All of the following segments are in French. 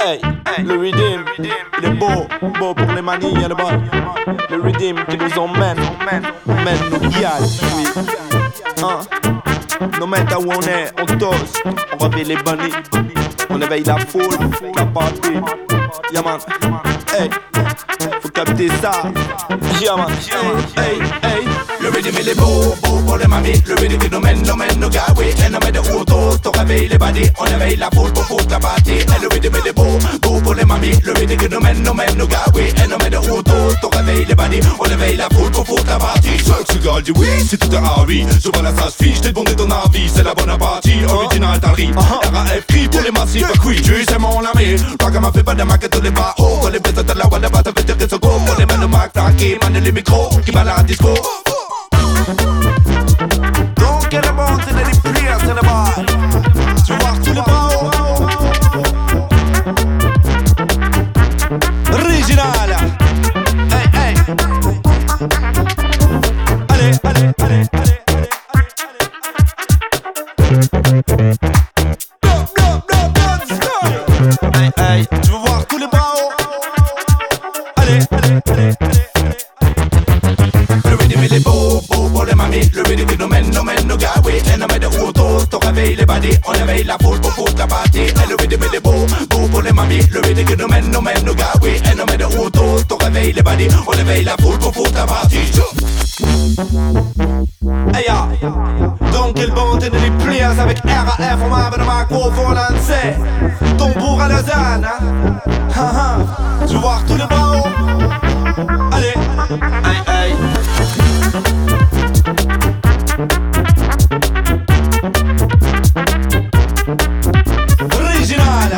Hey, le Redeem, il est beau, beau pour les manies là-bas. Le Redeem qui nous emmène nous guide, oui. No matter où on est, on tosse, on réveille les bunnies, on éveille la foule, la party. Yeah man, hey, faut capter ça. Yeah man, hey, hey. Le rythme il est beau, beau pour les mamies. Le rythme qui nous mène nos gars, oui. Et nous met de route, on réveille les bandits. On éveille la foule pour foutre la partie. Et le rythme il est beau, beau pour les mamies. Le rythme qui nous mène nos gars, oui. Et nous met de route, on réveille les bandits. On éveille la foule pour foutre la partie. Seul cigale dit oui, c'est tout un Harry. Souvent la ça se fiche, t'es bondé ton avis. C'est la bonne partie, original Tari. RAF crie pour les massifs, oui. Tu sais mon ami, Raga m'a fait pas de maquette tous les bas. Oh, quand les bêtes de la wanda, ça fait tirer ce go. Pour les mains de Mac, qui mène les micros, qui balade la disco. Donc elle est bonne, c'est des pliers, c'est des bails. Tu vois tous les bails. Original. Hey, hey. Allez, allez, allez, allez, allez, allez. Hey, hey. Tu veux voir tous les bails. Allez, allez, allez, allez. Le rythme il est beau, beau pour les mamies. Le rythme qui nous mène nos gars, oui. Et nous met de route, on réveille les bandits. On éveille la foule pour foutre la partie. Et le rythme il est beau, beau pour les mamies. Le rythme qui nous mène nos gars, oui. Et nous met de route, on réveille les bandits. On éveille la foule pour foutre la partie. Hey ya, donc il bande de les pliers avec RAF, on m'a de ma cour pour lancer ton bourg à Lausanne, tu vois tous les baos. Allez, hey, hey. Original.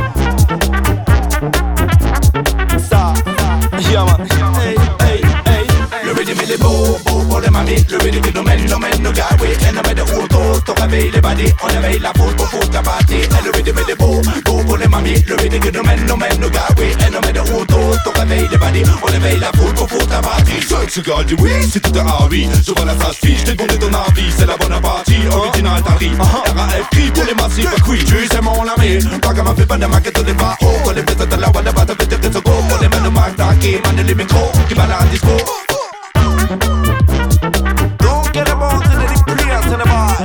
Ça, yeah man. Hey, hey, hey. Le rythme il est beau, beau pour les mamies. Le rythme qui nous mène nos gars, oui. Et nous met de route, on réveille les bandits. On éveille la foule pour foutre la partie. Et le rythme il est beau, beau pour les mamies. Le rythme qui nous mène nos gars, oui. Et nous met de route, on réveille les bandits. On éveille la foule pour foutre la partie. Seul cigale dit oui, c'est tout un Harry. Souvent la ça se fiche, t'es bondé ton avis. C'est la bonne partie, original Tari. RAF crie pour les massifs, oui. Tu sais mon ami, Raga m'a fait pas de maquette tous les bas. Oh, quand les bêtes de la wanda, ça fait tirer ce go. Pour les mains de Mac, qui mène les micros, qui balade la disco. Donc elle est bonne, c'est des pliers, c'est des bails.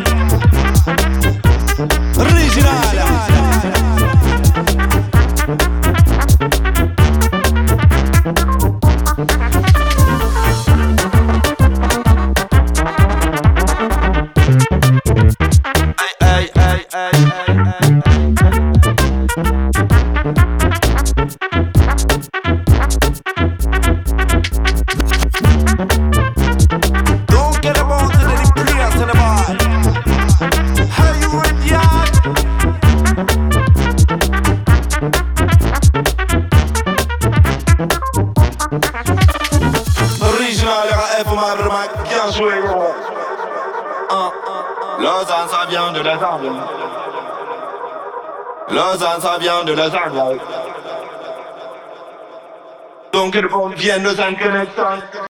Original. Hey, hey, hey, hey, hey, hey. Donc elle est bonne, c'est des pliers, c'est des bails. Hey, you ready, original, RAF, on m'a vraiment bien joué. Lausanne, ça vient de Lausanne. Lausanne, ça vient de Lausanne. Donc, ils vont bien Lausanne Connection.